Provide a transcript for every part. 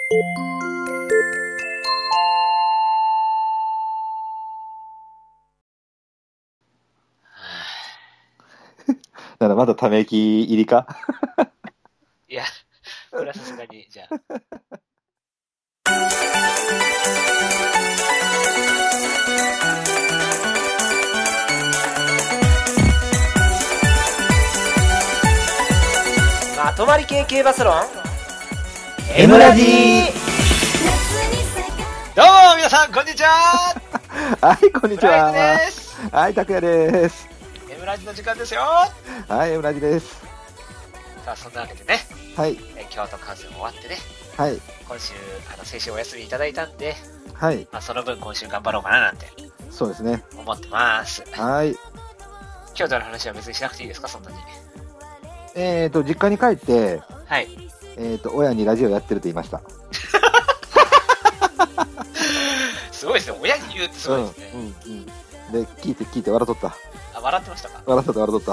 なんだ、まだため息入りかいや、これはさすがに、じゃあ。まとまり系系バスロン M ラジどうも皆さんこんにちは。 はい、こんにちブライは。 トです。 はい、拓也です。 M ラジの時間ですよ。 はい、M ラジです。 さあそんなわけでね、 はい、 京都観戦終わってね、 はい、 今週先週お休みいただいたんで、 はい、 その分今週頑張ろうかななんてそうですね。 思ってます。 はい。 京都の話は別にしなくていいですか、そんなに。 実家に帰って、 はい。 親にラジオやってると言いました。 すごいですね。親に言うってすごいですね。 うん、で、聞いて笑っとった。 笑ってましたか？ 笑っとった。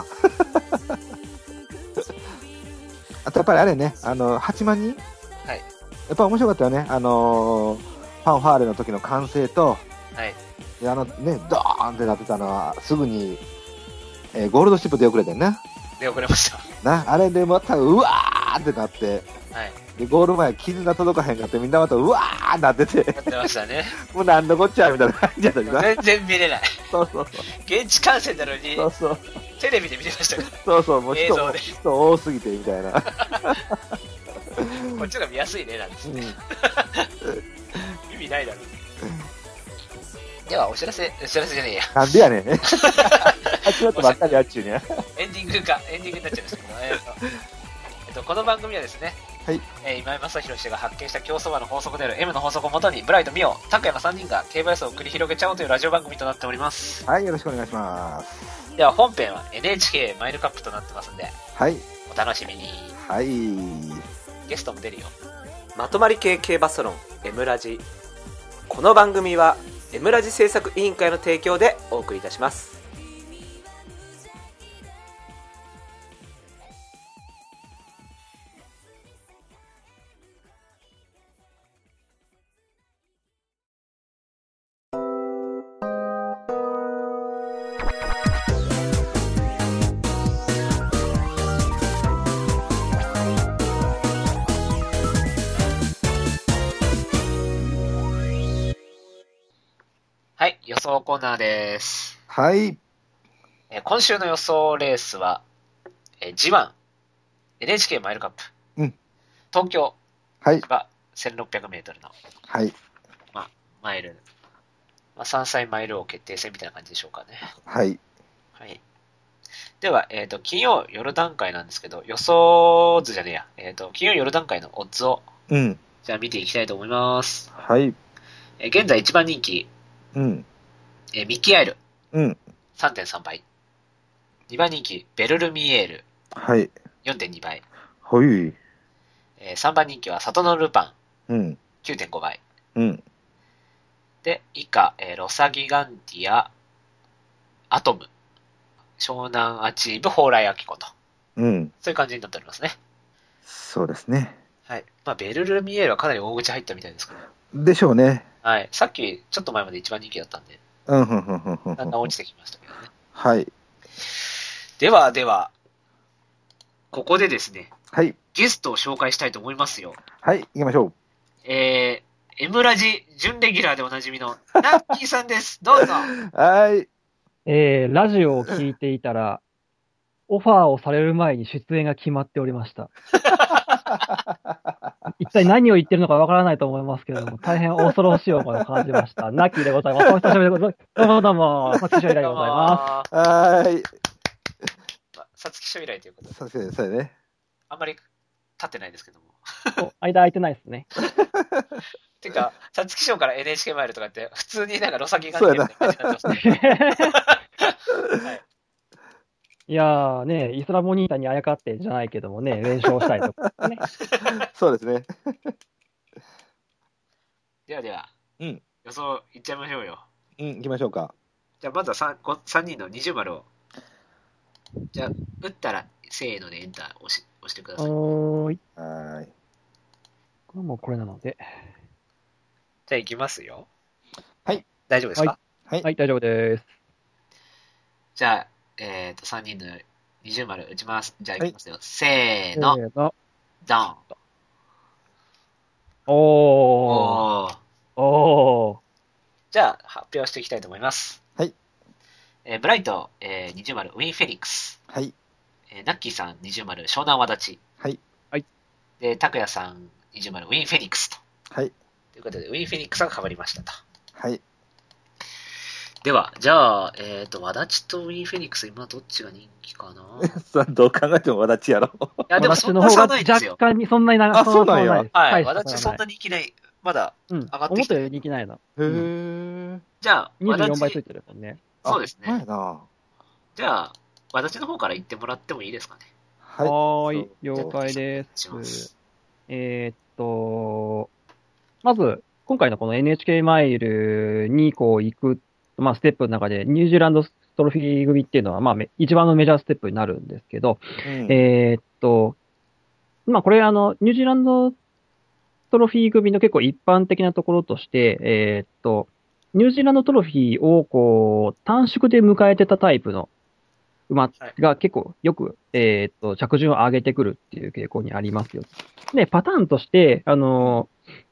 あとやっぱりあれね、8万人はい。 やっぱ面白かったよね。ファンファーレの時の歓声と、 はい。 でね、ドーンってなってたのは、すぐに、ゴールドシップ出遅れてんな。 出遅れました。 あれでまた、うわーってなって、 はい。 で、ゴール前、傷が届かへんかって、みんなまた、うわーってなってて、 やってましたね。 もうなんのこっちゃ、みたいな感じだったけどな。 全然見れない。 そう。 現地観戦なのに、 そう。 テレビで見てましたから。 もう映像で人多すぎて、みたいな。 こっちの方が見やすいね、なんですね。意味ないだろう。では、お知らせじゃねえや。 なんでやねん。始まったばっかりやっちゅうね。 エンディングになっちゃいましたけど、この番組はですね、 はい。 今井正弘氏が発見した競走馬の法則である M の法則をもとに、ブライト、ミオ、拓也の3人が競馬予想を繰り広げちゃおうというラジオ番組となっております。 はい、よろしくお願いします。 では、本編は NHK マイルカップとなってますんで、 はい。 お楽しみに。 はい。 ゲストも出るよ。 まとまり系系バスロン M ラジ。この番組は M ラジ制作委員会の提供でお送りいたします。 はい、予想コーナーです。 はい。 今週の予想レースは、G1、NHK マイルカップ、東京、 はい。 が1600メートルの、 はい。 マイル、3歳マイル王決定戦みたいな感じでしょうかね。 はい。 はい。では、金曜夜段階なんですけど、予想図じゃねえや。金曜夜段階のオッズを、じゃあ見ていきたいと思います。 はい。 現在1番人気、ミッキーアイル、3.3 倍。2番人気、ベルルミエール、 はい。 4.2 倍。 はい。 3番人気はサトノルパン、9.5 倍。で、以下、ロサギガンティア、アトム、湘南アチーブ、蓬莱アキコと。そういう感じになっておりますね。 そうですね。 はい。ベルルミエールはかなり大口入ったみたいですから。 でしょうね。 はい。さっき、ちょっと前まで一番人気だったんで。だんだん落ちてきましたけどね。 はい。 では、ここでですね。 はい。 ゲストを紹介したいと思いますよ。 はい、行きましょう。 M ラジ準レギュラーでおなじみのナッキーさんです。どうぞ。 はい。 ラジオを聞いていたら、オファーをされる前に出演が決まっておりました。一体何を言ってるのかわからないと思いますけれども、大変恐ろしい思いを感じました。ナッキーでございます。お久しぶりでございます。どうも、さつきしょいらでございます。 はい。 さつきしょいらということで。 そうね。 あんまり立ってないですけども。 間空いてないですね。 てか、さつきしょうから NHK マイルとかって、普通になんかロサギが出てる感じになってますね。 はい。いやーね、イスラモニータにあやかってじゃないけどもね、連勝したりとかね。 そうですね。 では、予想いっちゃいましょうよ。 行きましょうか。 じゃあまずは 3人の20丸を。じゃあ、打ったら、せーのでエンター押してください。 はい。 これもうこれなので。 じゃあ行きますよ。 はい。 大丈夫ですか？ はい。 はい、大丈夫です。 じゃあ、3人の20丸打ちます。じゃあ行きますよ。せーの。ドン。 おー。 じゃあ、発表していきたいと思います。 はい。 ブライト、20丸ウィン・フェニックス。 はい。 ナッキーさん20丸湘南わだち。 はい。 で、拓也さん20丸ウィン・フェニックスと。 はい。 ということで、ウィン・フェニックスが被りましたと。 はい。 では、じゃあ、わだちとウィン・フェニックス、今どっちが人気かな？ どう考えてもわだちやろ。 いや、でもそんな差ないですよ。 若干にそんなに長あ、そうなんや。 はい。わだちそんな人気ない。まだ上がってきて。 思ったより人気ないな。 へー。 じゃあ、 24倍ついてるもんね。 そうですね。 はいな。 じゃあ、わだちの方から言ってもらってもいいですかね。 はい。了解です。まず、今回のこの NHK マイルにこう行く、ステップの中で、ニュージーランドトロフィー組っていうのは、一番のメジャーステップになるんですけど、これニュージーランドトロフィー組の結構一般的なところとして、ニュージーランドトロフィーをこう、短縮で迎えてたタイプの馬が結構よく、着順を上げてくるっていう傾向にありますよ。で、パターンとして、その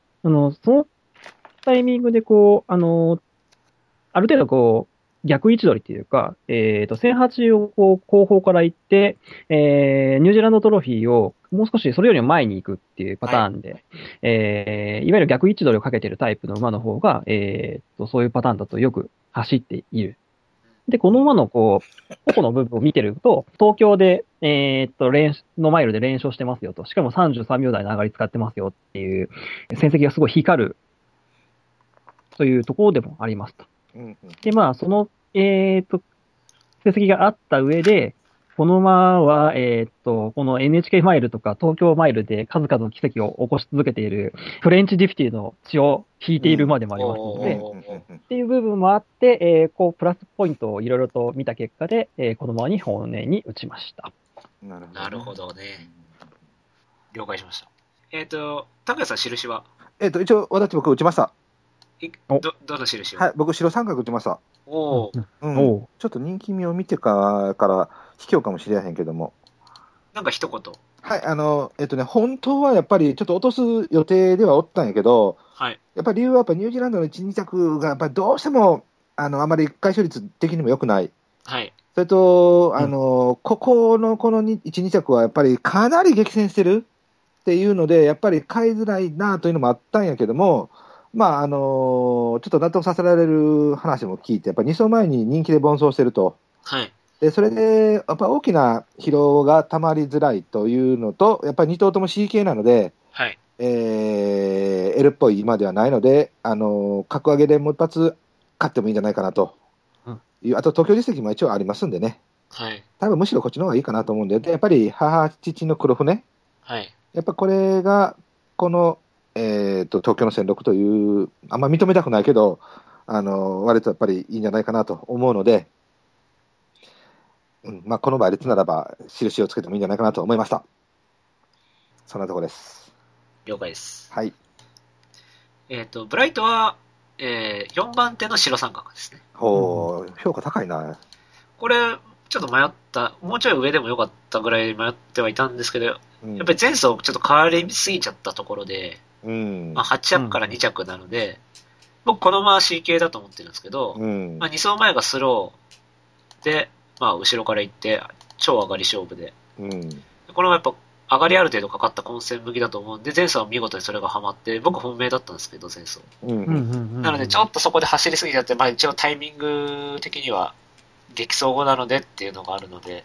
タイミングでこう、ある程度こう、逆位置取りっていうか、1008をこう、後方から行って、ニュージーランドトロフィーをもう少しそれよりも前に行くっていうパターンで、いわゆる逆位置取りをかけてるタイプの馬の方が、そういうパターンだとよく走っている。で、この馬のこう、個々の部分を見てると、東京で、のマイルで連勝してますよと。しかも33秒台の上がり使ってますよっていう、戦績がすごい光る、というところでもありますと。で、その、成績があった上で、この馬は、この NHK マイルとか東京マイルで数々の奇跡を起こし続けているフレンチディフティの血を引いている馬でもありますので、っていう部分もあって、こう、プラスポイントをいろいろと見た結果で、この馬に本命に打ちました。 なるほどね。了解しました。拓也さん、印は一応、私僕打ちました。 どの印を？ はい、僕白三角打ちました。ちょっと人気味を見てから卑怯かもしれへんけども。 なんか一言。 はい、本当はやっぱりちょっと落とす予定ではおったんやけど、 はい。 やっぱり理由はやっぱニュージーランドの1、2着がやっぱりどうしても、あまり回収率的にも良くない。 はい。 それと、ここの1、2着はやっぱりかなり激戦してるっていうので、やっぱり買いづらいなというのもあったんやけども、ちょっと納得させられる話も聞いて、やっぱり2走前に人気で奔走してると。 はい。 で、それで、やっぱ大きな疲労がたまりづらいというのと、やっぱり2頭とも C 系なので、 はい。 L っぽい馬ではないので、格上げでもう一発勝ってもいいんじゃないかなと。あと東京実績も一応ありますんでね。 はい。 多分むしろこっちの方がいいかなと思うんで、やっぱり母、父の黒船。 はい。 やっぱこれが、この、東京の1600という、あんま認めたくないけど、割とやっぱりいいんじゃないかなと思うので、この倍率ならば、印をつけてもいいんじゃないかなと思いました。そんなところです。 了解です。 はい。 ブライトは、4番手の白三角ですね。 評価高いな。 これ、ちょっと迷った、もうちょい上でもよかったぐらい迷ってはいたんですけど、やっぱり前走ちょっと変わりすぎちゃったところで、8着から2着なので、僕このまま C 系だと思ってるんですけど、2走前がスローで、後ろから行って、超上がり勝負で。これはやっぱ上がりある程度かかった混戦向きだと思うんで、前走は見事にそれがハマって、僕本命だったんですけど、前走。なのでちょっとそこで走りすぎちゃって、一応タイミング的には激走後なのでっていうのがあるので。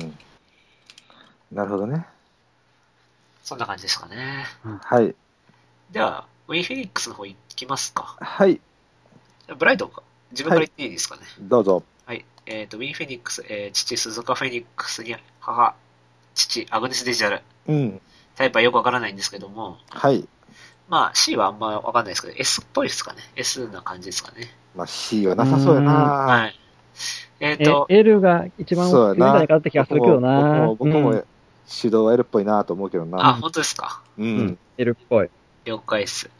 なるほどね。 そんな感じですかね。 はい。 では、ウィンフェニックスの方行きますか。 はい。 ブライトか。自分から言っていいですかね。 どうぞ。 はい。ウィンフェニックス、父、鈴鹿フェニックスに母、父、アグネス・デジタル。タイプはよくわからないんですけども。 はい。 C はあんまわかんないですけど、S っぽいですかね。S な感じですかね。 C はなさそうやな。 はい。 L が一番多いんじゃないかって気がするけどな。 僕も手動は L っぽいなと思うけどな。 本当ですか。 L っぽい。 了解っす。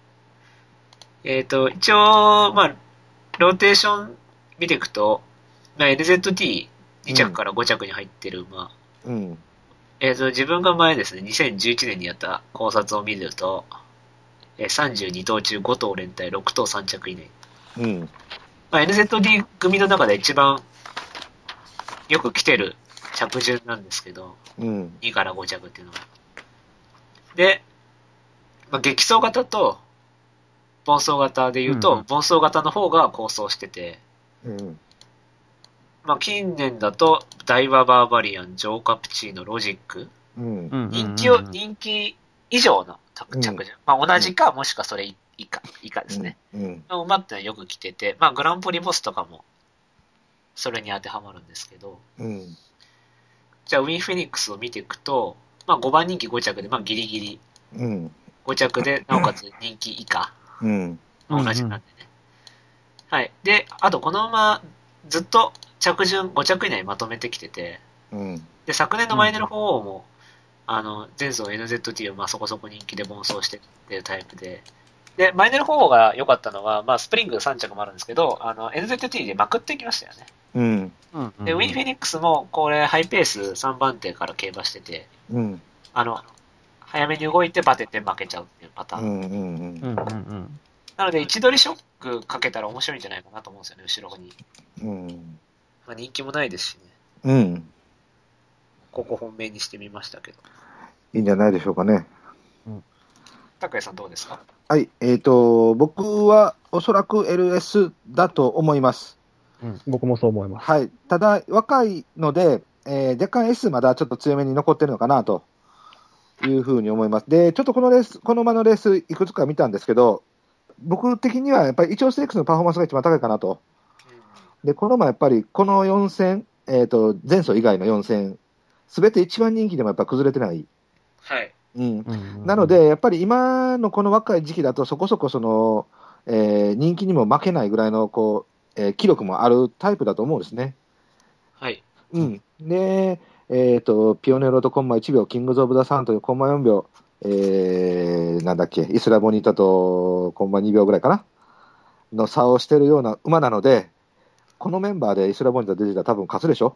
一応、まあ、ローテーション見ていくと、まあ、NZT2 着から5着に入ってる馬。 うん。 自分が前ですね、2011年にやった考察を見ると、32頭中5頭連帯、6頭3着以内。 うん。 まあ、NZD 組の中で一番よく来てる着順なんですけど、 うん、 2から5着っていうのが。で、まあ、激走型と奔走型で言うと、奔走型の方が構想してて、 うん、 まあ、近年だと、ダイワバーバリアン、ジョーカプチーノ、ロジック、 うん、 人気以上の着順。まあ、同じか、もしくはそれ以下ですね。の馬ってのはよく来てて、まあ、グランプリボスとかも、それに当てはまるんですけど、じゃあ、ウィンフェニックスを見ていくと、まあ、5番人気5着で、まあ、ギリギリ、5着で、なおかつ人気以下、同じなんでね。はい。で、あと、この馬、ずっと着順5着以内にまとめてきてて、で、昨年のマイネル4王も、前走 NZT をまあそこそこ人気で奔走してっていうタイプで、で、マイネル4王が良かったのは、まあ、スプリング3着もあるんですけど、NZT でまくっていきましたよね。で、ウィンフェニックスも、これ、ハイペース3番手から競馬してて、早めに動いてバテて負けちゃうっていうパターン。なので、位置取りショックかけたら面白いんじゃないかなと思うんですよね、後ろに。まあ、人気もないですしね。ここ本命にしてみましたけど。 いいんじゃないでしょうかね。 拓也さんどうですか？ はい、僕はおそらく LS だと思います。 僕もそう思います。 はい。ただ、若いので、若干 S まだちょっと強めに残ってるのかなというふうに思います。で、ちょっとこの馬のレースいくつか見たんですけど、僕的にはやっぱりイチョウステークスのパフォーマンスが一番高いかなと。で、この馬やっぱりこの4戦、前走以外の4戦、すべて一番人気でもやっぱ崩れてない。 はい。 なので、やっぱり今のこの若い時期だとそこそこその、人気にも負けないぐらいのこう、記録もあるタイプだと思うんですね。 はい。 で、ピオネロとコンマ1秒、キングズ・オブ・ザ・サンというコンマ4秒、なんだっけ、イスラボニータとコンマ2秒ぐらいかなの差をしてるような馬なので、このメンバーでイスラボニータ出てたら多分勝つでしょ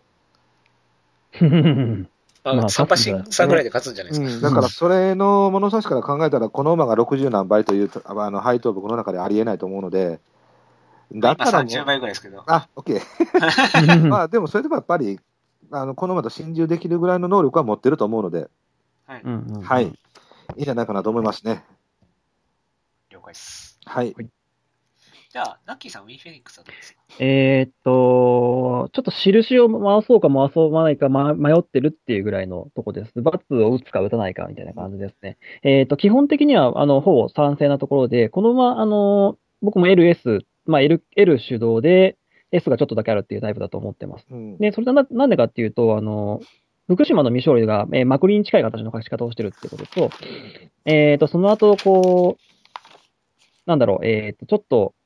まあ、3馬身差ぐらいで勝つんじゃないですか。 だからそれの物差しから考えたら、この馬が60何倍という配当僕の中でありえないと思うので、 だったらもう今30倍ぐらいですけど。 OK。まあでもそれでもやっぱり、この馬と心中できるぐらいの能力は持ってると思うので、はい。いいんじゃないかなと思いますね。 了解です。 はい。 じゃあ、ナッキーさん、ウィンフェニックスはどうですか？ ちょっと印を回そうか回そうないか、迷ってるっていうぐらいのとこです。バツを打つか打たないかみたいな感じですね。基本的には、ほぼ賛成なところで、この馬、僕も LS、まあ L 主導で、S がちょっとだけあるっていうタイプだと思ってます。で、それはなんでかっていうと、福島の未勝利が、まくりに近い形の勝ち方をしてるってことと、その後、こう、なんだろう、ちょっと、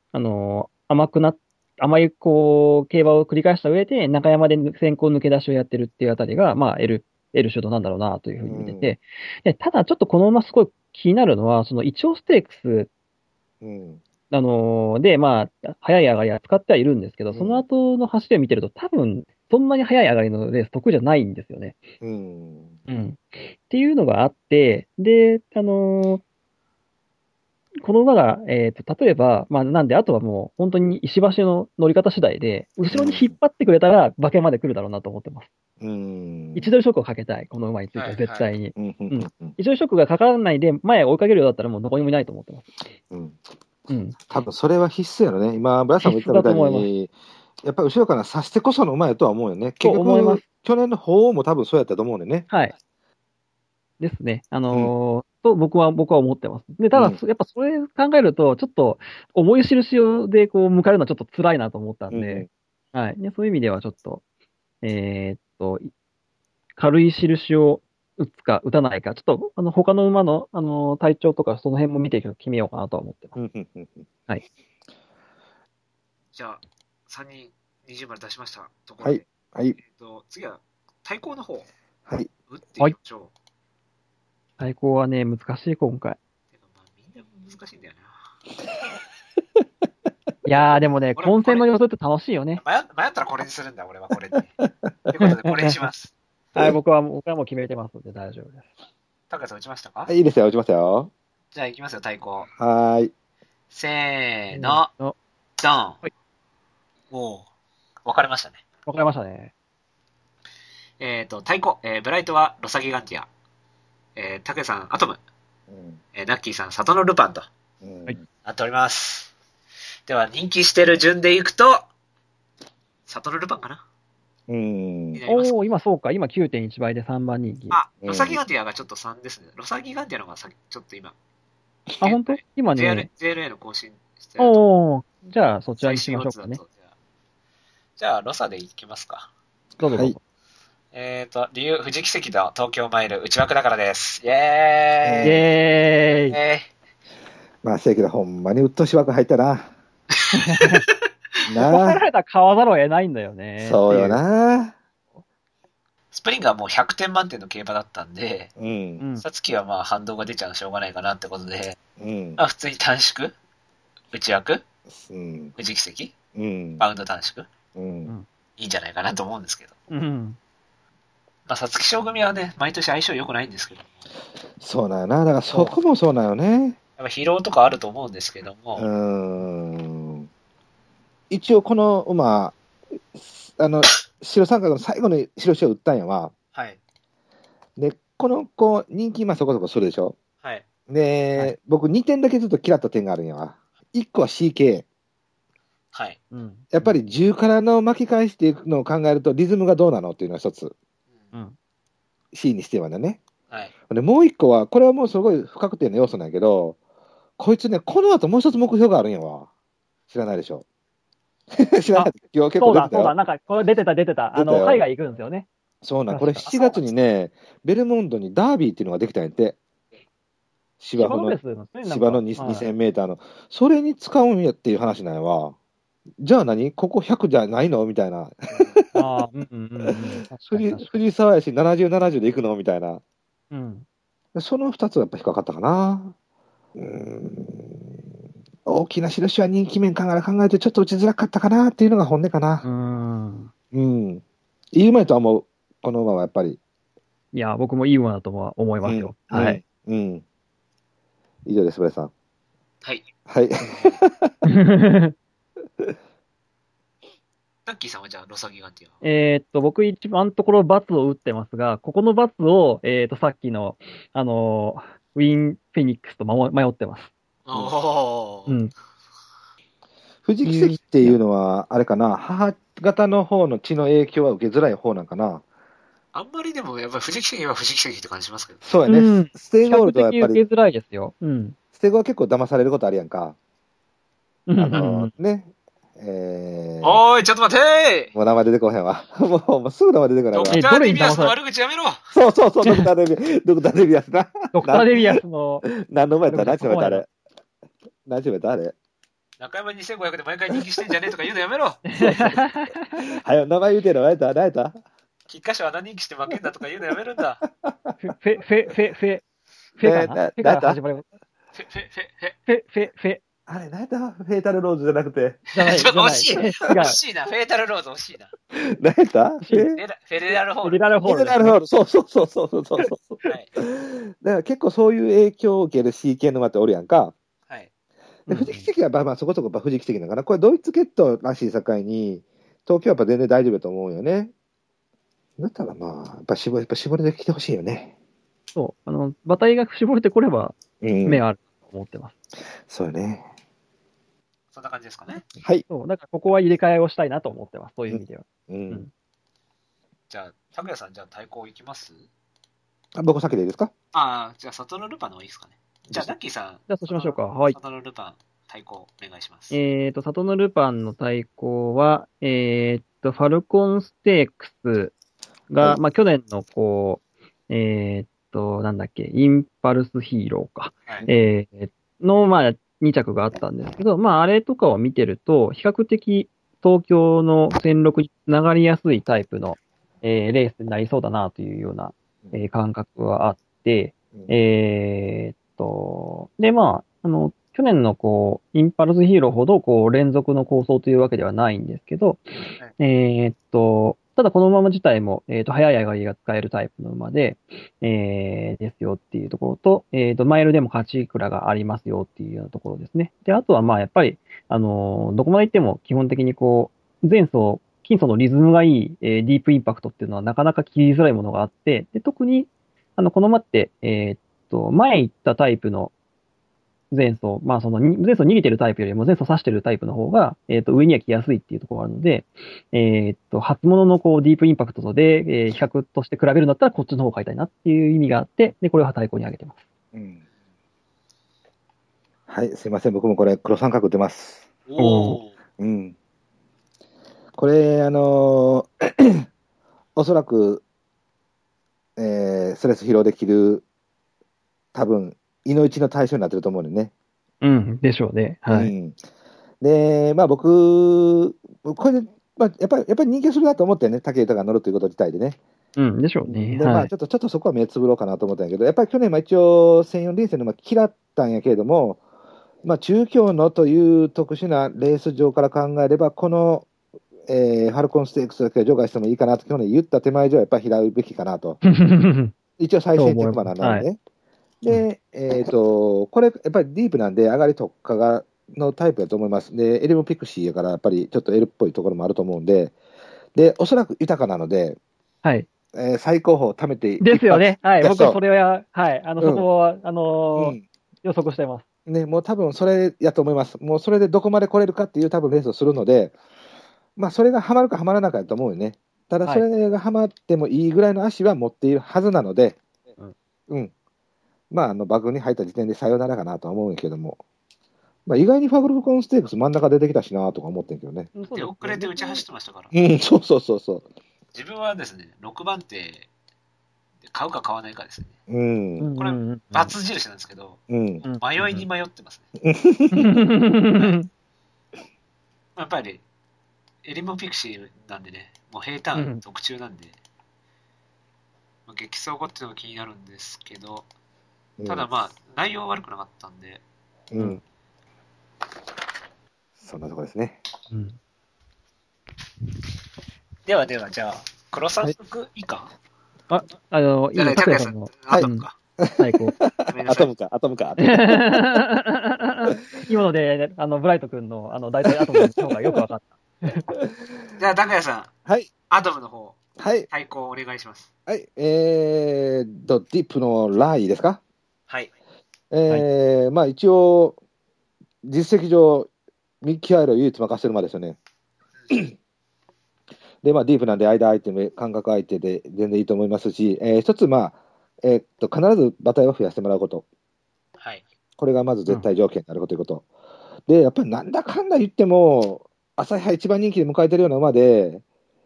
甘い、こう、競馬を繰り返した上で、中山で先行抜け出しをやってるっていうあたりが、まあ、L 主導なんだろうな、というふうに見てて、で、ただ、ちょっとこの馬すごい気になるのは、その、イチョウステークス、で、まあ、早い上がりは使ってはいるんですけど、その後の走りを見てると、多分、そんなに早い上がりのレース得意じゃないんですよね。っていうのがあって、で、この馬が、例えば、まあ、なんで、あとはもう、本当に石橋の乗り方次第で、後ろに引っ張ってくれたら、馬券まで来るだろうなと思ってます。位置取りショックをかけたい、この馬については、絶対に。位置取りショックがかからないで、前追いかけるようだったら、もうどこにもいないと思ってます。 多分それは必須やろね。今、ブラさんも言ったみたいに、やっぱり後ろから差してこその馬やとは思うよね。結局、去年の鳳凰も多分そうやったと思うんでね。 はい。ですね。と僕は思ってます。で、ただ、やっぱそれ考えると、ちょっと重い印でこう迎えるのはちょっと辛いなと思ったんで、はい。そういう意味ではちょっと、軽い印を打つか打たないか、ちょっと他の馬の体調とかその辺も見て決めようかなとは思ってます。はい。 じゃあ、3人20丸出しましたところで、次は対抗の方、打っていきましょう。 対抗はね、難しい、今回。 難しいんだよな。 いやーでもね、混戦の予想って楽しいよね。 迷ったらこれにするんだ、俺はこれに。ということで、これにします。 はい、僕はもう決めてますので大丈夫です。 高橋さん打ちましたか？ いいですよ、打ちましたよ。 じゃあ行きますよ、対抗。 はーい。 せーの。ドン。はい。おー。分かれましたね。 分かれましたね。 対抗。ブライトはロサギガンティア。タケさん、アトム。ナッキーさん、サトノルパンと。はい。なっております。では、人気してる順でいくと、サトノルパンかな。 おー、今そうか。今 9.1 倍で3番人気。 あ、ロサギガンティアがちょっと3ですね。ロサギガンティアの方がちょっと今。 あ、本当？今ね。 JLA の更新してると。おー、じゃあそちらにしましょうかね。 じゃあ、ロサでいきますか。 どうぞどうぞ。 理由、富士奇跡の東京マイル内枠だからです。イェーイ。 イェーイ。 まあ、せやけど、ほんまにうっとし枠入ったな。 なあ。分かられたら買わざるを得ないんだよね。 そうよな。 スプリングはもう100点満点の競馬だったんで、サツキはまあ反動が出ちゃうのしょうがないかなってことで、まあ普通に短縮内枠、富士奇跡、バウンド短縮、いいんじゃないかなと思うんですけど。まあ、皐月賞組はね、毎年相性良くないんですけど。 そうなんよな。だからそこもそうなんよね。 やっぱ疲労とかあると思うんですけども。 一応この馬、白三角の最後の白石を打ったんやわ。 はい。 で、この子、人気今そこそこするでしょ。 はい。 で、はい、僕2点だけずっと嫌った点があるんやわ。1個は CK。 はい。 やっぱり10からの巻き返していくのを考えると、リズムがどうなのっていうのは一つ。C にしてはね。 はい。 で、もう1個は、これはもうすごい不確定な要素なんやけど、こいつね、この後もう一つ目標があるんやわ。知らないでしょ。知らない。今日結構出てたよ。 そうだ。なんか、これ出てた。海外行くんですよね。 そうなん。これ7月にね、ベルモンドにダービーっていうのができたんやって。芝の2000メーターの。それに使うんやっていう話なんやわ。じゃあ何ここ100じゃないのみたいな。藤沢やし70、70で行くのみたいな。その2つはやっぱ引っかかったかな。大きな印は人気面考えてちょっと打ちづらかったかなっていうのが本音かな。いい馬やとは思う。この馬はやっぱり。 いや、僕もいい馬だとは思いますよ。はい。 以上です、ブレさん。 はい。 はい。 タッキーさんはじゃあ、ロサギガンティア。僕一番ところバツを打ってますが、ここのバツを、さっきの、ウィン・フェニックスと迷ってます。 富士奇跡っていうのは、あれかな、母方の方の血の影響は受けづらい方なんかな。 あんまりでも、やっぱり富士奇跡は富士奇跡って感じしますけど。 そうやね。ステイゴールドはやっぱり。 受けづらいですよ。 ステイゴーは結構騙されることあるやんか。ね。 おーい、ちょっと待てーもう名前出てこへんわ。もうすぐ名前出てこないわ。 ドクター・デビアスの悪口やめろ。 そう、ドクター・デビアスな。 ドクター・デビアスの。 何の前やったら何ちょめたあれ。何ちょめたあれ。 中山2500で毎回人気してんじゃねえとか言うのやめろ。 はよ、名前言うてるの、何やった菊花賞は何人気して負けんだとか言うのやめるんだ。 フェかなフェから始まります。フェ。 あれ、何やったフェータルローズじゃなくて。 惜しい。惜しいな。フェータルローズ惜しいな。 何やったフェデラルホール。 フェデラルホール。 そう。はい。だから結構そういう影響を受ける C 系の馬っておるやんか。 はい。 で、富士奇跡はまあそこそこ富士奇跡なのかな。これドイツケットらしい境に、東京はやっぱ全然大丈夫だと思うよね。だったらまあ、やっぱ絞りで来てほしいよね。 そう。馬体が絞れてこれば、目あると思ってます。 そうよね。 そんな感じですかね。 はい。 そう。だからここは入れ替えをしたいなと思ってます。そういう意味では。 じゃあ、拓也さん、じゃあ対抗いきます？ 僕先でいいですか？ じゃあ、サトノルパンの方がいいですかね。じゃあ、ナッキーさん。 じゃあ、そうしましょうか。はい。 サトノルパン、対抗お願いします。 サトノルパンの対抗は、ファルコンステークスが、まあ、去年の、なんだっけ、インパルスヒーローか。の、まあ、2着があったんですけど、まあ、あれとかを見てると、比較的東京の戦力につながりやすいタイプの、レースになりそうだなというような、感覚はあって、で、まあ、去去年のインパルスヒーローほど連続の構想というわけではないんですけど、ただこの馬自体も、速い上がりが使えるタイプの馬で、ですよっていうところと、マイルでも勝ち鞍がありますよっていうようなところですね。で、あとはやっぱり、どこまで行っても基本的に前走、近走のリズムがいい、ディープインパクトっていうのはなかなか切りづらいものがあって、で、特に、この馬って、前行ったタイプの前走、前走逃げてるタイプよりも前走刺してるタイプの方が、上には来やすいっていうところがあるので、初物のディープインパクトで、比較として比べるんだったらこっちの方を買いたいなっていう意味があって、で、これを対抗に上げてます。 うん。はい、すいません。僕もこれ黒三角出ます。 おー。 うん。これ、おそらく、ストレス疲労できる、多分、胃の一の対象になってると思うんでね。 うん、でしょうね。はい。 うん、で、僕、これで、やっぱり人気するなと思ってね、武豊が乗るということ自体でね。 うん、でしょうね。 で、 はい、 ちょっとそこは目つぶろうかなと思ったんやけど、やっぱり去年、一応、1004連戦の嫌ったんやけれども、中京のという特殊なレース場から考えれば、この、ファルコンステークスだけは除外してもいいかなと、去年言った手前上はやっぱり拾うべきかなと。一応最先着馬なのでね。で、これ、やっぱりディープなんで、上がり特化のタイプだと思います。で、エリモピクシーやから、やっぱりちょっと L っぽいところもあると思うんで、で、おそらく豊かなので、 はい。 最高峰を貯めてですよね。はい。僕はそれは、はい。そこは、予測してます。 ね、もう多分それやと思います。もうそれでどこまで来れるかっていう多分レースをするので、それがハマるかハマらないかだと思うよね。ただ、それがハマってもいいぐらいの足は持っているはずなので、馬群に入った時点でさよならかなとは思うんやけども、意外にファルコンステークス真ん中出てきたしなとか思ってんけどね。 で、遅れて打ち走ってましたから。 そうそうそうそう。 自分はですね、6番手で買うか買わないかですね。これ、×印なんですけど、迷いに迷ってますね。やっぱり、エリモピクシーなんでね、もう平坦特注なんで、激走後っていうのが気になるんですけど、ただ内容は悪くなかったんで。 そんなとこですね。 では、じゃあ、黒三角以下、 今、 高谷さんのアトムか。 最高。 アトムか。 今ので、ブライト君の、大体アトムの方がよく分かった。 じゃあ、高谷さん。 はい。 アトムの方。 はい。 対抗お願いします。 はい。ディップのライですか？ はい。 一応、実績上、ミッキーアイルを唯一任せる馬ですよね。で、ディープなんで間相手、間隔相手で全然いいと思いますし、一つ、必ず馬体を増やしてもらうこと。 はい。 これがまず絶対条件になるということ。で、やっぱりなんだかんだ言っても、朝日杯一番人気で迎えてるような馬で、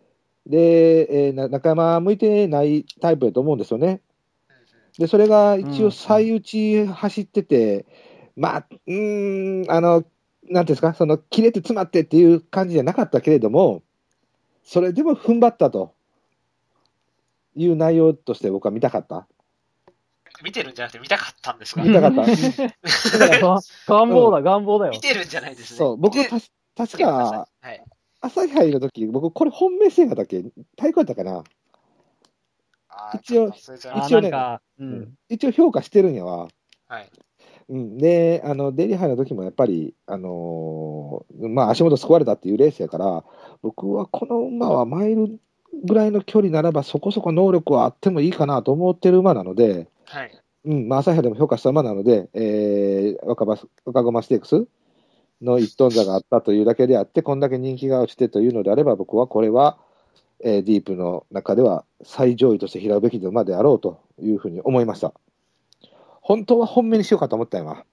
中山向いてないタイプだと思うんですよね。で、それが一応最内走ってて、なんていうんですか、切れて詰まってっていう感じじゃなかったけれども、それでも踏ん張ったという内容として僕は見たかった。 見てるんじゃなくて見たかったんですが。 見たかった。 願望だよ。 見てるんじゃないですね。 そう、僕、確か、朝日杯の時、僕、これ本命戦やったっけ？対抗やったかな？一応ね、一応評価してるんやわ。 はい。 で、デリ杯の時もやっぱり、足元救われたっていうレースやから、僕はこの馬はマイルぐらいの距離ならばそこそこ能力はあってもいいかなと思ってる馬なので、 はい。 朝日杯でも評価した馬なので、若駒ステークスの一トン差があったというだけであって、こんだけ人気が落ちてというのであれば、僕はこれは、ディープの中では最上位として拾うべき馬であろうというふうに思いました。本当は本命にしようかと思ったよな。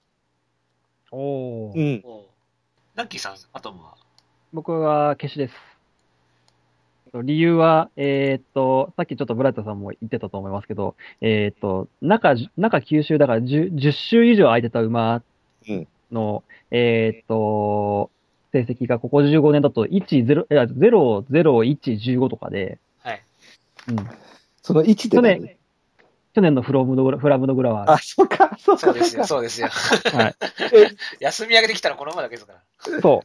ナッキーさん、アトムは？ 僕は消しです。理由は、さっきちょっとブライトさんも言ってたと思いますけど、中9周だから10周以上空いてた馬の、成績がここ15年だと00115とかで、 はい。 その1って何？ 去年のフラムドグラワー。 あ、そうか、そうか。 そうですよ、そうですよ。 はい。 休み上げてきたらこのままだけですから。 そう。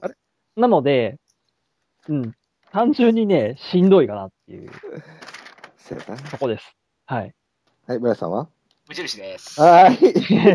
なので、単純にね、しんどいかなっていう。 そうやな。 そこです。はい。 はい、村さんは無印です。 はい。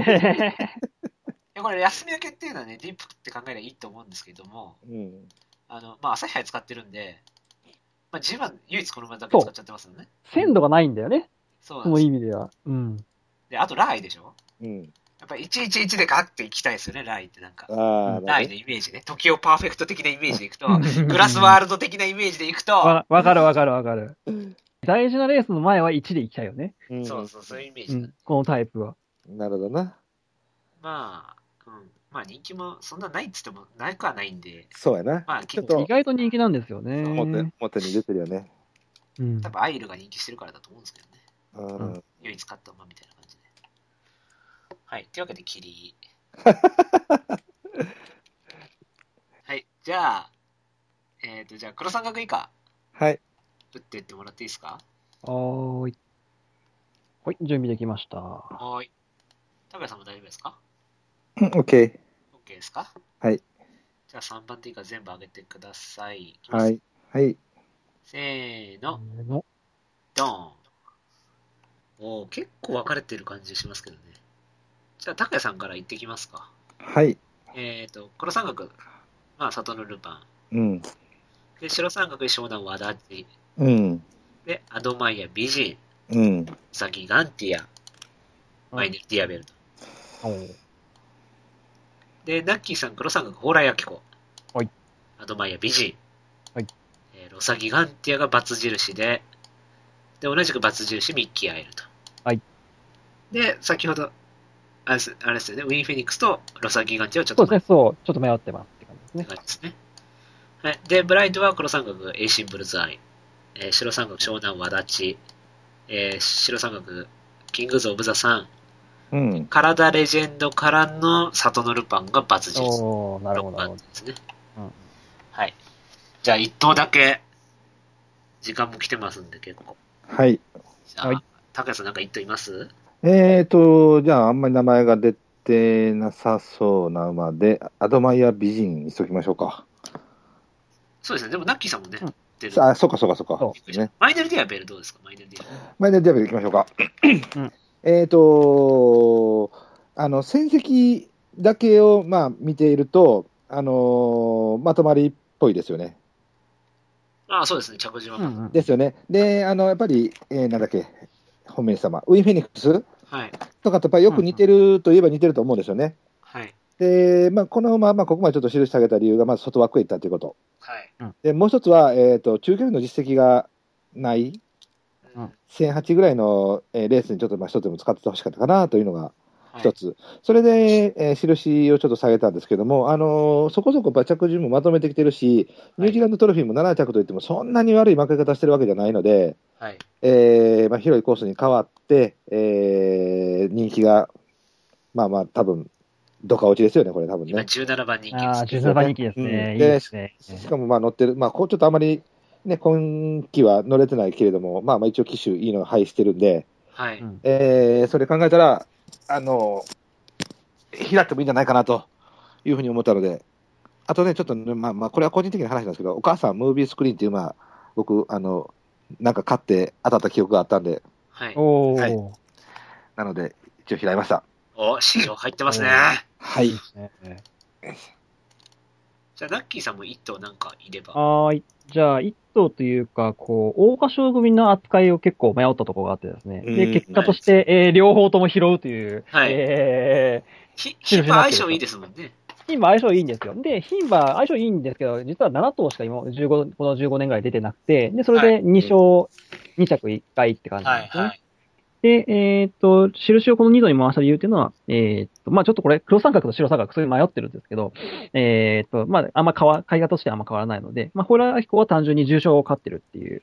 これ休み明けっていうのはね、ディープって考えればいいと思うんですけども、朝日杯使ってるんで、G1 唯一この馬だけ使っちゃってますよね。 鮮度がないんだよね。 そうその意味では。 で、あとライでしょ。 やっぱり111でガッていきたいですよね、ライってなんか。ライのイメージね。時をパーフェクト的なイメージでいくと、グラスワールド的なイメージでいくと。 わかる。大事なレースの前は1でいきたいよね。 そういうイメージ、 このタイプは。 なるほどな。 人気もそんなないっつってもなくはないんで。 そうやな。 ちょっと意外と人気なんですよね。 表に出てるよね。 多分アイルが人気してるからだと思うんですけどね。唯一勝った馬みたいな感じで。はい。というわけで、キリはい。じゃあ、黒三角以下。 はい。 打ってってもらっていいですか？ はい、準備できました。 はい。高谷さんも大丈夫ですか？ OK。 OK ですか？ はい。 じゃあ3番手以下全部上げてください。 はい。はい。 せーの。ドーン。結構分かれてる感じしますけどね。じゃあ、高谷さんから言ってきますか。 はい。 黒三角、里のルパン。 で、白三角、湘南和田地。で、アドマイヤ美人。サギガンティア。マイネルディアベルト。で、ナッキーさん、黒三角、蓬莱明子。 はい。 アドマイヤ美人。 はい。 ロサギガンティアがバツ印で、同じくバツ印、ミッキー・アイルと。 はい。 で、先ほど、あれですよね、ウィン・フェニックスとロサギガンティアをちょっと。 そうですね、ちょっと迷ってますって感じですね。はい。で、ブライトは黒三角、エイシンブルズアイ。白三角、湘南和立ち。白三角、キングズ・オブ・ザ・サン。体レジェンドからの里のルパンがバツ印。 なるほど。 ですね。はい。じゃあ、一頭だけ、時間も来てますんで、結構。 はい。 じゃあ、高谷さんなんか一頭います？ じゃあ、あんまり名前が出てなさそうな馬で、アドマイヤ美人にしときましょうか。 そうですね。でも、ナッキーさんもね、 そうか。 マイネルディアベルどうですか？マイネルディアベル行きましょうか。戦績だけを、見ていると、まとまりっぽいですよね。 そうですね。着順は。 ですよね。で、やっぱり、なんだっけ、本命様、ウィン・フェニックスとかとよく似てるといえば似てると思うんですよね。 はい。 で、この馬、ここまでちょっと記してあげた理由が、まず外枠へ行ったということ。 はい。 で、もう一つは、中距離の実績がない、1008ぐらいの、レースにちょっと一つでも使ってほしかったかなというのが一つ。それで、印をちょっと下げたんですけども、そこそこ着順もまとめてきてるし、ニュージーランドトロフィーも7着といってもそんなに悪い負け方してるわけじゃないので、広いコースに変わって、人気が、多分、ドカ落ちですよね、これ多分ね。 今17番人気ですね。 17番人気ですね。いいですね。 しかも乗ってる、ちょっとあまり、ね、今季は乗れてないけれども、一応機種いいのが配してるんで、 はい。 それ考えたら、開ってもいいんじゃないかなというふうに思ったので、あとね、ちょっと、これは個人的な話なんですけど、お母さん、ムービースクリーンっていう、僕、なんか買って当たった記憶があったんで、 はい。 なので、一応開いました。 市場入ってますね。 はい。 じゃあ、ナッキーさんも一頭なんかいれば。 じゃあ、一頭というか、桜花賞組の扱いを結構迷ったところがあってですね。で、結果として、両方とも拾うという、 牝馬相性いいですもんね。 牝馬相性いいんですよ。で、牝馬相性いいんですけど、実は7頭しかこの15年ぐらい出てなくて、で、それで2着1回って感じなんですね。で、印をこの2度に回した理由っていうのは、ちょっとこれ、黒三角と白三角、それ迷ってるんですけど、あんま買い方としてはあんま変わらないので、ホラー飛行は単純に重賞を勝ってるっていう、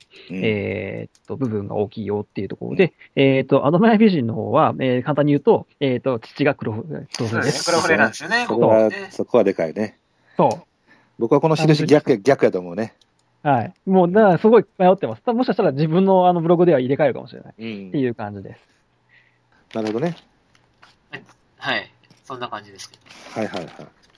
部分が大きいよっていうところで、アドマイヤ美人の方は、簡単に言うと、父が黒船です。 黒船なんですよね、 そこはでかいね。 そう。 僕はこの印逆やと思うね。 はい。もう、だからすごい迷ってます。もしかしたら自分のブログでは入れ替えるかもしれない。っていう感じです。 なるほどね。 はい。そんな感じですけど。 はいはいはい。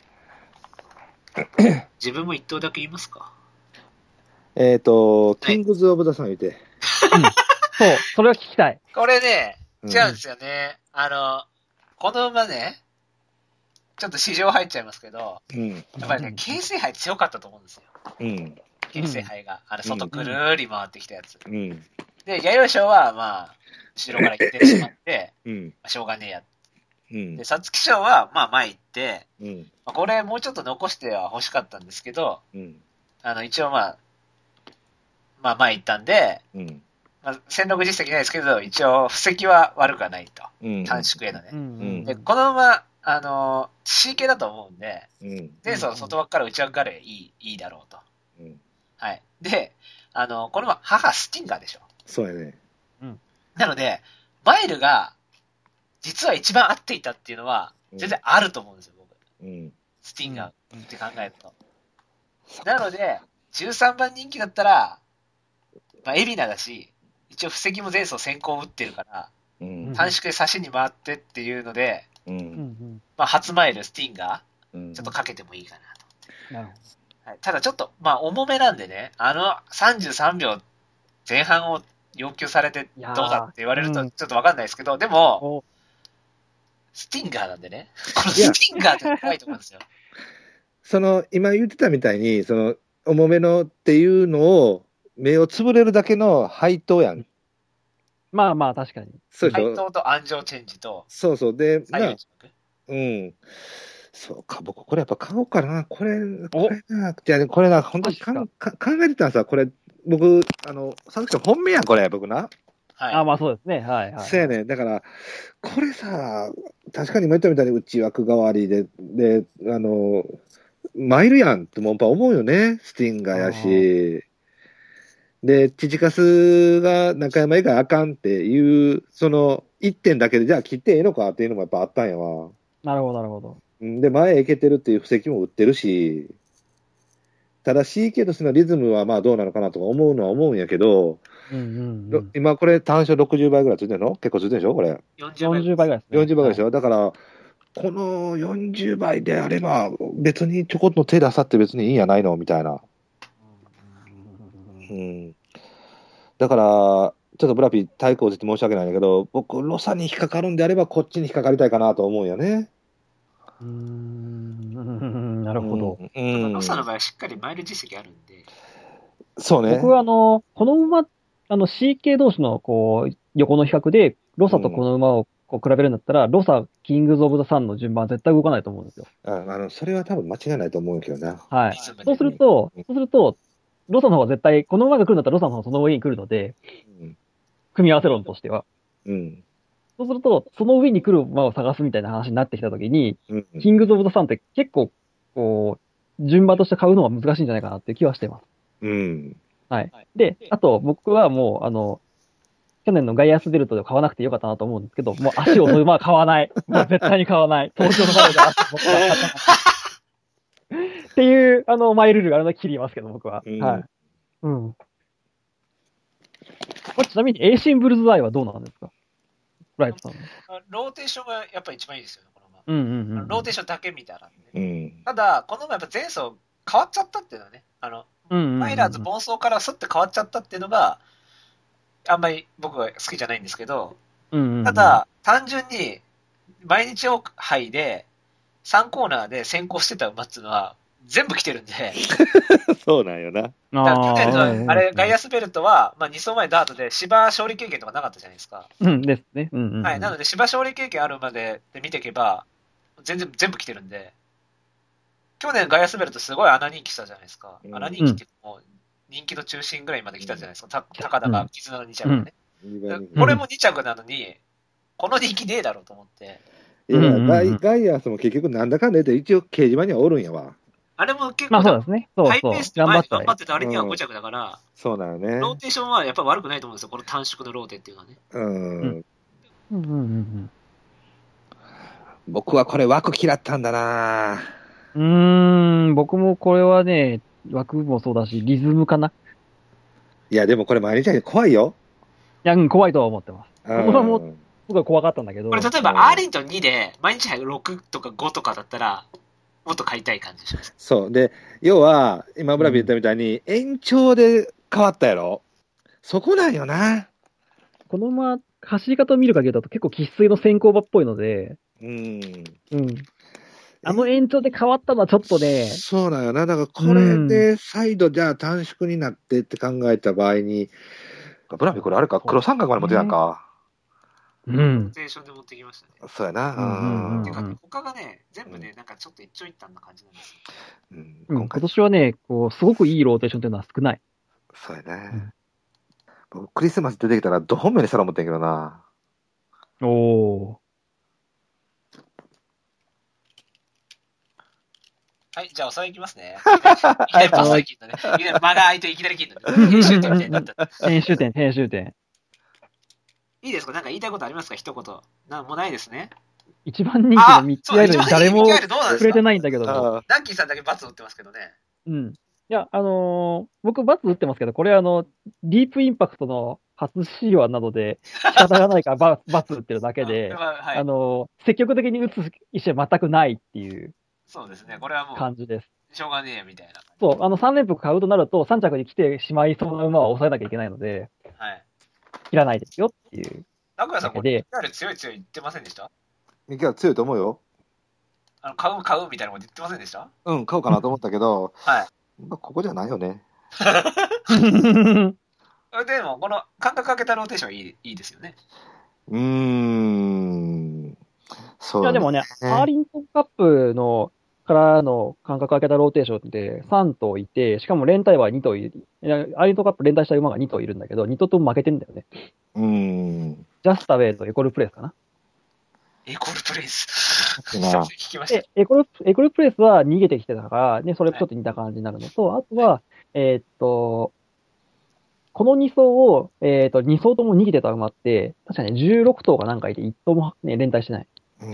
自分も一頭だけ言いますか。 キングズ・オブ・ザ・サン言うて。うん。 そう、それは聞きたい。 これね、違うんですよね。この馬ね、ちょっと市場入っちゃいますけど、やっぱりね、京成杯強かったと思うんですよ。京成杯が、外くるーり回ってきたやつ。で、弥生賞は、まあ、後ろから行ってしまって、しょうがねえや。で、皐月賞は、まあ、前行って、これもうちょっと残しては欲しかったんですけど、一応まあ、前行ったんで、まあ、戦力実績ないですけど、一応、布石は悪くはないと。短縮へのね。で、このまま、C 系だと思うんで、前走の外枠から内枠からいいだろうと。はい。で、このまま母スティンガーでしょ。 そうやね。 なので、マイルが、実は一番合っていたっていうのは、全然あると思うんですよ、僕。スティンガーって考えると。なので、13番人気だったら、まあ、エビナだし、一応布石も前走先行打ってるから、短縮で差しに回ってっていうので、まあ、初マイル、スティンガー、ちょっとかけてもいいかなと。なるほど。はい、ただちょっと、まあ、重めなんでね、33秒前半を要求されてどうだって言われるとちょっとわかんないですけど、でも、スティンガーなんでね、このスティンガーって怖いと思うんですよ。 今言ってたみたいに、重めのっていうのを、目をつぶれるだけの配当やん。 まあまあ、確かに。 配当と安城チェンジと。 そう。で、そうか、僕、これやっぱ買おうかな。これな、本当に考えてたらさ、これ、僕、さっきの本命やん、これ、僕な。 はい。まあそうですね。はい。 そうやね。だから、これさ、確かに今言ったみたいに内枠代わりで、マイルやんってもやっぱ思うよね。スティンガーやし。で、チチカスが中山以外あかんっていう、一点だけで、じゃあ切ってええのかっていうのもやっぱあったんやわ。 なるほど、なるほど。 で、前へ行けてるっていう布石も打ってるし、ただ CK としてのリズムはまあどうなのかなとか思うんやけど、今これ単勝60倍ぐらいついてるの？結構ついてるでしょこれ。 40倍ぐらいですね。 40倍ぐらいでしょ、だから、この40倍であれば、別にちょこっと手出さって別にいいんやないのみたいな。だから、ちょっとブラピ対抗して申し訳ないんだけど、僕、ロサに引っかかるんであれば、こっちに引っかかりたいかなと思うんやね。 なるほど。 ロサの場合はしっかりマイル実績あるんで。 そうね。 僕はこの馬、CK 同士の横の比較で、ロサとこの馬を比べるんだったら、ロサ、キングズ・オブ・ザ・サンの順番は絶対動かないと思うんですよ。 それは多分間違いないと思うんけどな。 はい。そうすると、ロサの方は絶対、この馬が来るんだったらロサの方がその上に来るので、組み合わせ論としては。そうすると、その上に来る馬を探すみたいな話になってきたときに、キングズ・オブ・ザ・サンって結構、順番として買うのは難しいんじゃないかなっていう気はしています。はい。で、あと、僕はもう、去年のガイアスベルトで買わなくてよかったなと思うんですけど、もう足をそういう馬は買わない。もう絶対に買わない。東京の前で足を買わない。っていう、マイルールがあるので切りますけど、僕は。はい。ちなみに、エイシンブルズアイはどうなんですか？ライトさん。 ローテーションがやっぱり一番いいですよね、この馬。ローテーションだけ見たら、ただ、この馬やっぱ前走変わっちゃったっていうのはね、マイラーズ盆走からスッて変わっちゃったっていうのが、あんまり僕は好きじゃないんですけど、ただ、単純に、毎日杯で、3コーナーで先行してた馬っていうのは、全部来てるんで。 そうなんよな。 去年の、ガイアスベルトは、まあ、2走前ダートで芝勝利経験とかなかったじゃないですか。 ですね。 はい。なので、芝勝利経験ある馬で見ていけば、全部来てるんで、去年ガイアスベルトすごい穴人気したじゃないですか。穴人気ってもう、人気の中心ぐらいまで来たじゃないですか。高田が絆の2着でね。これも2着なのに、この人気ねえだろうと思って。 ガイアスも結局なんだかんだ言って一応掲示板にはおるんやわ。 あれも結構、 そうですね。 ハイペースで頑張ってたあれには5着だから、 そうだよね。 ローテーションはやっぱ悪くないと思うんですよ。この短縮のローテっていうのはね。 僕はこれ枠嫌ったんだな。 僕もこれはね、枠もそうだし、リズムかな。 いや、でもこれ毎日怖いよ。 いや、怖いとは思ってます。この馬も僕は怖かったんだけど。 これ例えばアーリントン2で、毎日6とか5とかだったら、もっと買いたい感じします。 そう。で、要は、今、ブラビ言ったみたいに、延長で変わったやろ。そこなんよな。 このまま走り方を見る限りだと結構生粋の先行馬っぽいので、うん。あの延長で変わったのはちょっとね。 そうなんよな。だからこれで再度じゃあ短縮になってって考えた場合に、ブラビこれあれか、黒三角まで持ってたんか。 ローテーションで持ってきましたね。 そうやな。 っていうか、他がね、全部ね、なんかちょっと一長一短な感じなんですよ。 今年はね、こう、すごくいいローテーションっていうのは少ない。 そうやね。クリスマス出てきたら、ど本命にしたら思ってんけどな。 はい、じゃあおさらいいきますね。いきなりパスタ切ったね。いきなり間が空いていきなり切った。編集点みたいになった。 編集点。 いいですか？なんか言いたいことありますか？一言。もうないですね。 一番人気のミッキーアイルに誰も触れてないんだけど。 ダッキーさんだけバツ打ってますけどね。 いや、僕バツ打ってますけど、これディープインパクトの初使用などで仕方がないからバツ打ってるだけで、積極的に打つ意思は全くないっていう。 そうですね。これはもう。 感じです。 しょうがねえみたいな。 そう、3連複買うとなると、3着に来てしまいそうな馬は抑えなきゃいけないので、 はい。 切らないですよっていう。 名古屋さん、これ、ミキャール強い言ってませんでした？ ミキャール強いと思うよ。 買うみたいなこと言ってませんでした？ 買うかなと思ったけど、 はい。 ここじゃないよね。 でも、この間隔かけたローテーションいいですよね。 そう、 ね。 いや、でもね、アーリントンカップの、からの間隔空けたローテーションで3頭いて、しかも連帯は2頭いる。アーリントンカップ連帯した馬が2頭いるんだけど、2頭とも負けてんだよね。ジャスタウェイとエコルプレイスかな。 エコルプレイス聞きました。エコルプレイスは逃げてきてたから、ね、それちょっと似た感じになるのと、あとは、この2走を、2走とも逃げてた馬って、確かに16頭かなんかいて1頭もね、連帯してない。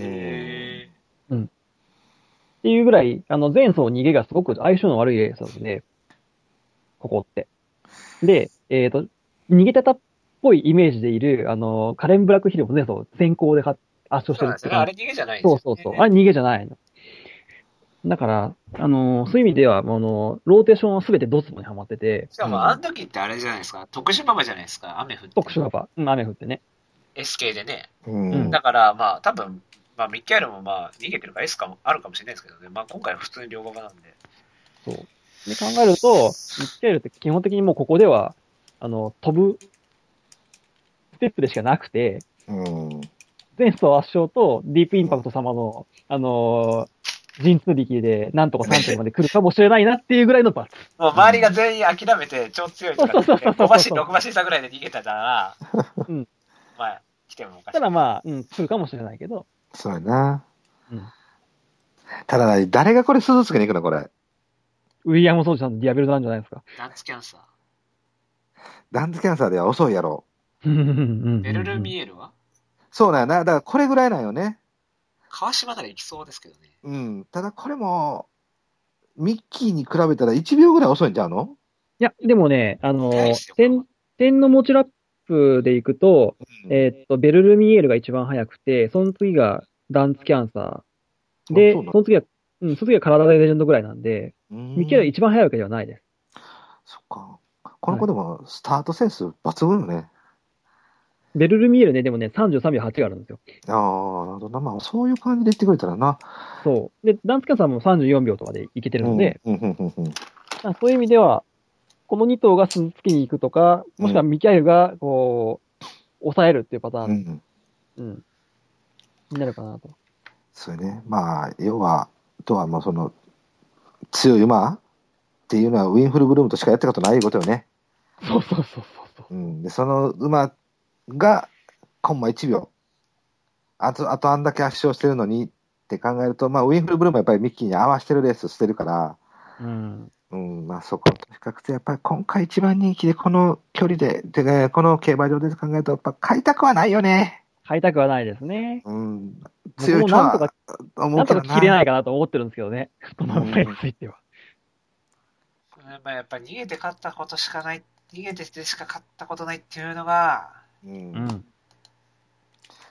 っていうぐらい、前走逃げがすごく相性の悪いレースなので、ここって。で、逃げてたっぽいイメージでいる、カレン・ブラックヒルも前走先行で圧勝してるって。 あれ逃げじゃないですよね。 そう。あれ逃げじゃないの。だから、そういう意味では、ローテーションはすべてドツボにはまってて。 しかも、あの時ってあれじゃないですか。特殊馬場じゃないですか。雨降って。 特殊馬場。雨降ってね。 SK でね。だから、まあ、多分、ミッキーアイルも逃げてるから S かもあるかもしれないですけどね。今回は普通に両馬場なんで。 そう。で考えると、ミッキーアイルって基本的にもうここでは、飛ぶステップでしかなくて、前走圧勝とディープインパクト様の、陣痛力でなんとか3点まで来るかもしれないなっていうぐらいの罰。 もう周りが全員諦めて超強いとか、5馬身、6馬身差ぐらいで逃げたら、まあ、来てもおかしい。 ただまあ、来るかもしれないけど。 そうやな。ただ、誰がこれ鈴つけに行くのこれ。 ウィリアム・ソージさんのディアベルドなんじゃないですか。 ダンツキャンサー。 ダンツキャンサーでは遅いやろ。 ベルルミエールは？ そうなんやな。だからこれぐらいなんよね。 川島なら行きそうですけどね。 ただこれも、ミッキーに比べたら1秒ぐらい遅いんちゃうの？ いや、でもね、点の持ちラップで行くと、ベルルミエールが一番早くて、その次がダンツキャンサー。で、その次は体でレジェンドぐらいなんで、ミッキーが一番早いわけではないです。 そっか。この子でもスタートセンス抜群よね。 ベルルミエールね、でもね、33秒8があるんですよ。 なるほどな。まあ、そういう感じで言ってくれたらな。 そう。で、ダンスキャンさんも34秒とかでいけてるので、そういう意味では、この2頭が鈴木に行くとか、もしくはミキャエルが、こう、抑えるっていうパターン、になるかなと。 そうね。まあ、要は、もうその、強い馬っていうのはウィンフルブルームとしかやったことないことよね。 そう。 で、その馬が、コンマ1秒。あとあんだけ圧勝してるのにって考えると、まあ、ウィンフルブルームはやっぱりミッキーに合わせてるレースしてるから、まあ、そこと比較して、やっぱり今回一番人気でこの距離で、この競馬場で考えると、やっぱ買いたくはないよね。 買いたくはないですね。 強いとは思うけどな。なんとか切れないかなと思ってるんですけどね。この馬については。 やっぱ逃げて勝ったことしかない、逃げてしか勝ったことないっていうのが、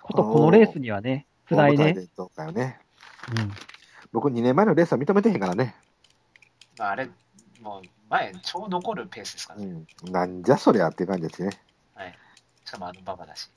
ことこのレースにはね、辛いね。 僕2年前のレースは認めてへんからね。 あれ、もう前、超残るペースですからね。 なんじゃそりゃっていう感じですね。 はい。しかも馬場だし。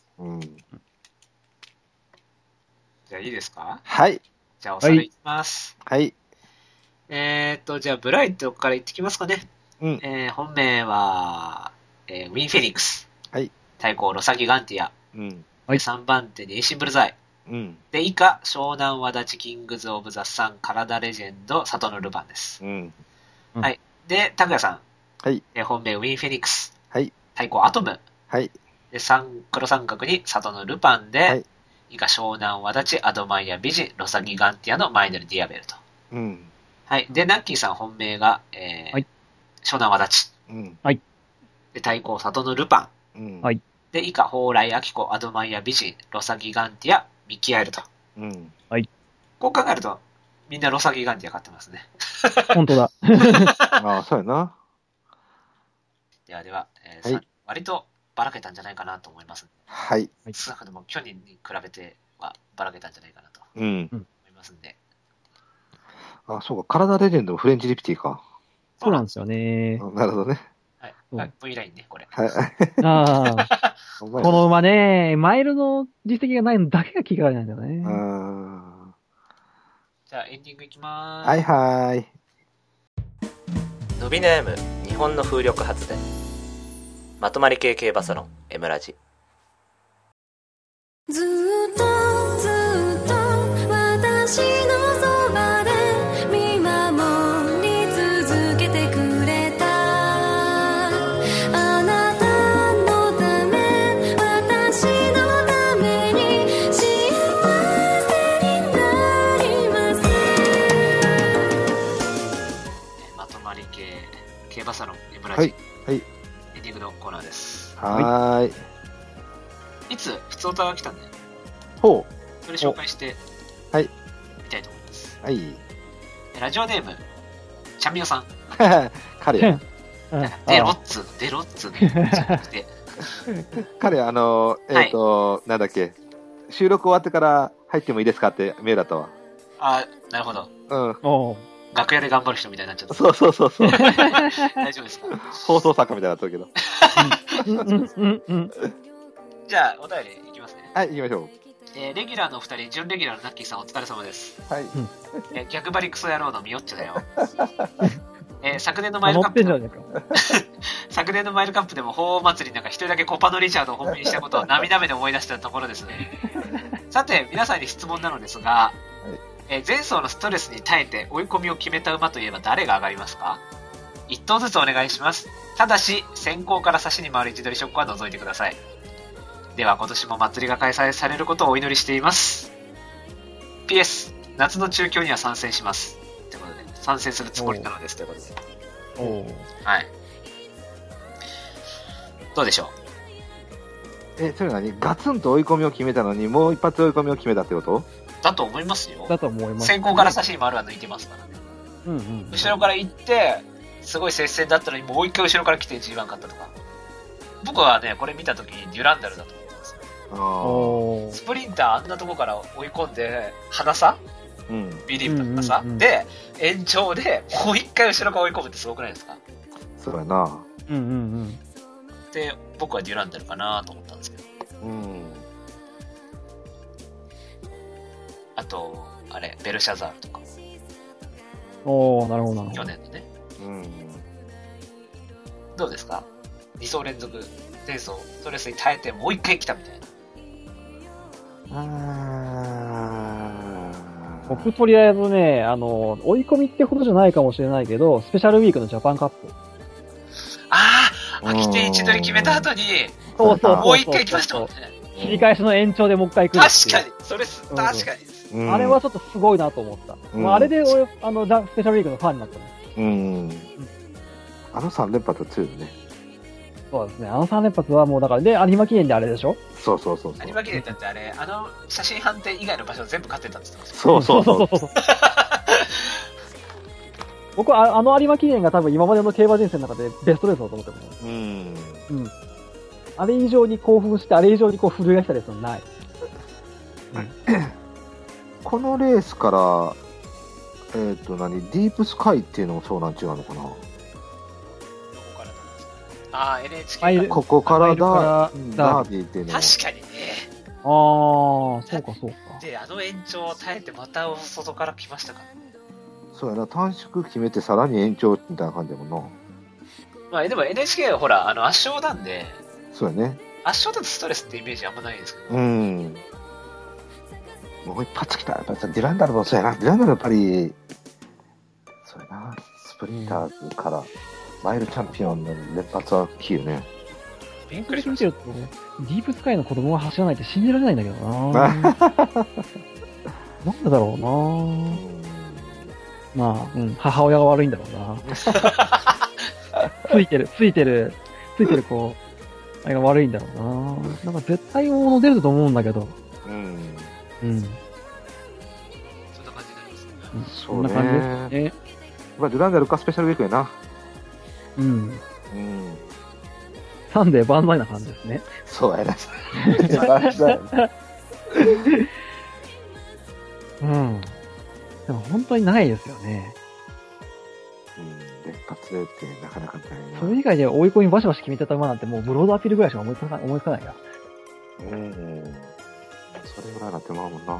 じゃあいいですか？ はい。 じゃあおさらいいきます。 はい。 じゃあブライトから言ってきますかね。本命は、ウィン・フェニックス。 はい。 対抗ロサギ・ガンティア。3番手にエイシン・ブルザイ。で、以下、湘南和立キングズ・オブ・ザ・サン、カラダ・レジェンド、サトノ・ルパンです。はい。で、拓也さん。 はい。 本命ウィン・フェニックス。 はい。 対抗アトム。 はい。 で、黒三角にサトノ・ルパンで、はい、以下、湘南和立、アドマイヤ・ビジン、ロサギ・ガンティアのマイネル・ディアベルと。はい。で、ナッキーさん本命が、はい、湘南和立。 はい。 で、対抗サトノ・ルパン。はい。 で、以下、蓬莱明子、アドマイヤ・ビジン、ロサギ・ガンティア、ミッキー・アイルと。 はい。 こう考えると、みんなロサギ・ガンティア買ってますね。 本当だ。 ああ、そうやな。 では、はい、割とばらけたんじゃないかなと思います。 はい。 少なくとも去年に比べてはばらけたんじゃないかなと思いますんで。 あ、そうか、カラダレジェンドもフレンチリプティか。 そうなんですよね。 なるほどね。 はい。V ラインね、これ。 はい。 ああ。この馬ね、マイルの実績がないのだけが気がかりなんだよね。 じゃあエンディングいきまーす。 はいはい。 伸び悩む日本の風力発電。まとまり系競馬サロン M ラジ。 ずっと私のそばで見守り続けてくれた。あなたのため、私のために幸せになります。 まとまり系競馬サロン M ラジ。 はい。はい。 エンディングのコーナーです。 はい。 いつ普通歌が来たんで、 ほう。 それ紹介して、 はい。 みたいと思います。 はい。 ラジオネーム、ちゃんみよさん。 彼。 デロッツね。 彼、なんだっけ、収録終わってから入ってもいいですかってメールだったわ。 あ、なるほど。 うん。 楽屋で頑張る人みたいになっちゃった。 そう。 大丈夫ですか？ 放送作家みたいになったけど。 じゃあ、お便りいきますね。 はい、行きましょう。 レギュラーのお二人、準レギュラーのナッキーさんお疲れ様です。 はい。 逆張りクソ野郎のミヨッチョだよ。昨年のマイルカップ昨年のマイルカップでも鳳凰祭りなんか一人だけコパノリチャードを本命にしたことを涙目で思い出したところですね。さて、皆さんに質問なのですが、前走のストレスに耐えて追い込みを決めた馬といえば誰が上がりますか？一頭ずつお願いします。ただし、先行から差しに回る位置取りショックは除いてください。では今年も祭りが開催されることをお祈りしています。PS、夏の中京には参戦します。ということで、参戦するつもりなのです。ということで。はい。どうでしょう？それ何？ガツンと追い込みを決めたのに、もう一発追い込みを決めたってこと？ だと思いますよ。 だと思います。 先行から差しに回るは抜いてますからね。後ろから行って、すごい接戦だったのにもう一回後ろから来て G1 勝ったとか。僕はね、これ見たときにデュランダルだと思ってます。スプリンターあんなとこから追い込んで、花差、ビリーブの花差、で、延長でもう一回後ろから追い込むってすごくないですか？ そうやな。 で、僕はデュランダルかなと思ったんですけど。あと、あれ、ベルシャザールとか。 なるほど。 去年のね。どうですか？2走連続、前走、ストレスに耐えてもう一回来たみたいな。僕とりあえずね、追い込みってほどじゃないかもしれないけど、スペシャルウィークのジャパンカップ。 秋手位置取り決めた後に、 もう一回来ましたもんね。 切り返しの延長でもう一回来る。 確かに、確かに。 あれはちょっとすごいなと思った。あれで俺、スペシャルウィークのファンになったね。 あの3連発は強いよね。 そうですね。あの3連発はもうだから、で、有馬記念であれでしょ？ そう。 有馬記念だってあれ、写真判定以外の場所全部勝ってたって言ってました。そう。 僕は有馬記念が多分今までの競馬人生の中でベストレースだと思ってます。あれ以上に興奮して、あれ以上にこう震えが来たレースはない。 このレースから、ディープスカイっていうのもそうなん違うのかな。 NHK ここからダービーっていうの確かにね。 ああ、そうかそうか。 で、延長を耐えてまた外から来ましたからね。 そうやな、短縮決めてさらに延長みたいな感じだもんな。 まあでも NHK はほら、圧勝なんで、 そうやね。 圧勝だとストレスってイメージあんまないですけど。 もう一発来た。やっぱりさ、ディランダルもそうやな。ディランダルやっぱり、そうやな、スプリンターズから、マイルチャンピオンの連発は大きいよね。 びっくりしました。 ディープスカイの子供が走らないって信じられないんだけどななんでだろうなまあ、母親が悪いんだろうなついてる子、あれが悪いんだろうななんか絶対大物出ると思うんだけど。 そんな感じになりますね。 そんな感じですね。 まあ、デュランダルかスペシャルウィークやな。 サンデー万歳な感じですね。 そうやな。 でも本当にないですよね。 連発でってなかなかないな。 それ以外で追い込みバシバシ決めてた馬なんてもうブロードアピールぐらいしか思いつかないや。 それぐらいなってまうもんな。 こんな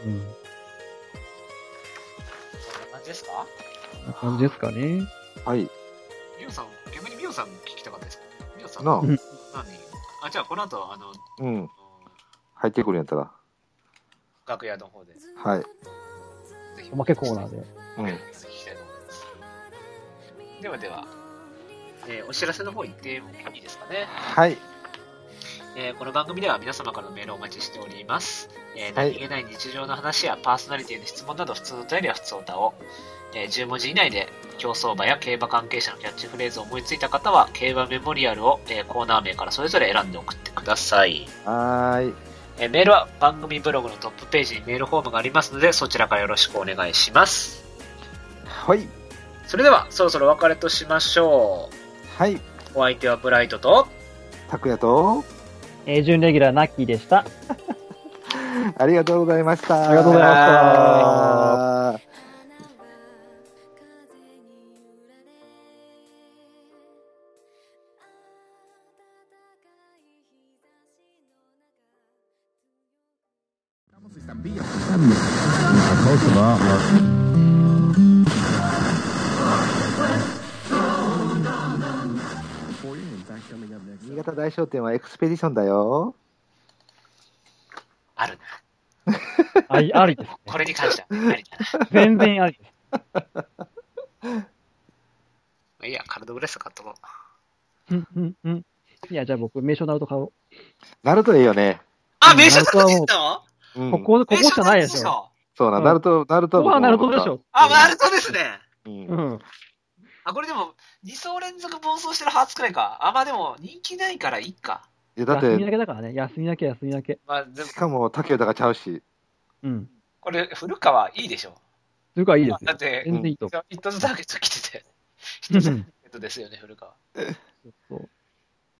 感じですか？ こんな感じですかね。 はい。 ミオさん、逆にミオさん聞きたかったですか？ミオさん。 なあ。 じゃあこの後、 入ってくるんやったら。 楽屋の方で。 はい。 おまけコーナーで。 聞きたいと思います。ではでは、お知らせの方行ってもいいですかね。 はい。 この番組では皆様からのメールをお待ちしております。何気ない日常の話やパーソナリティの質問など普通のお便りは普通歌を、10文字以内で競走馬や競馬関係者のキャッチフレーズを思いついた方は競馬メモリアルを、コーナー名からそれぞれ選んで送ってください。 はい。 メールは番組ブログのトップページにメールフォームがありますのでそちらからよろしくお願いします。 はい。 それではそろそろお別れとしましょう。 はい。 お相手はブライトと拓也と準レギュラーナッキーでした。 ありがとうございました。 ありがとうございました。 新潟大商店はエクスペディションだよ。 あるな。 ありです、ね。 これに関してはありだな。 全然ありです。 いや、カルドブレス買っとこう。いや、じゃあ僕、名称ナルト買おう。 ナルトいいよね。 あ、名称ナルトいいの？ ここしかないですよ。 そうな、ナルトはここはナルトでしょ。 ナルトですね。これでも、2走連続暴走してるハーツくらいか。まあでも、人気ないからいいか。 いや、だって。 休みだけだからね。休みだけ。 まあ、 しかも、竹田がちゃうし。 これ、古川いいでしょ。 古川いいですよ。 だって、 全然いいと。 一つターゲット来てて。一つターゲットですよね、古川。 そう。